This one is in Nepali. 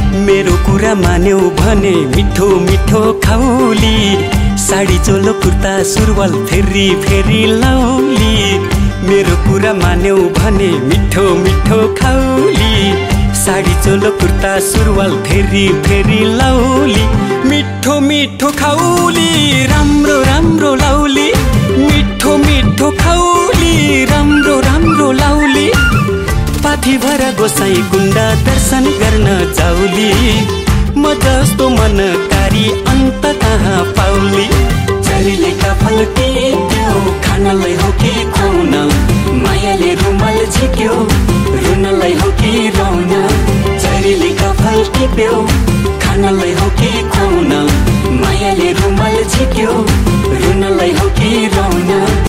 मेरो कुरा मान्यौ भने मिठो मिठो खाउली, साडी चोलो कुर्ता सुरुवाल फेरि फेरि लाउली। मेरो कुरा मान्यौ भने मिठो मिठो खाउली, साडी चोलो कुर्ता सुरुवाल फेरि फेरि लाउली। मिठो मिठो खाउली राम्रो राम्रो लाउली, मिठो मिठो खाउली राम्रो राम्रो लाउली। पाथी भएर गोसाई गुण्डा दर्शन गर्न जाउली, म जस्तो मनकारी अन्त कहाँ पाउली। झरीले का फल के त्यो खानलाई हो कि खुवाउन,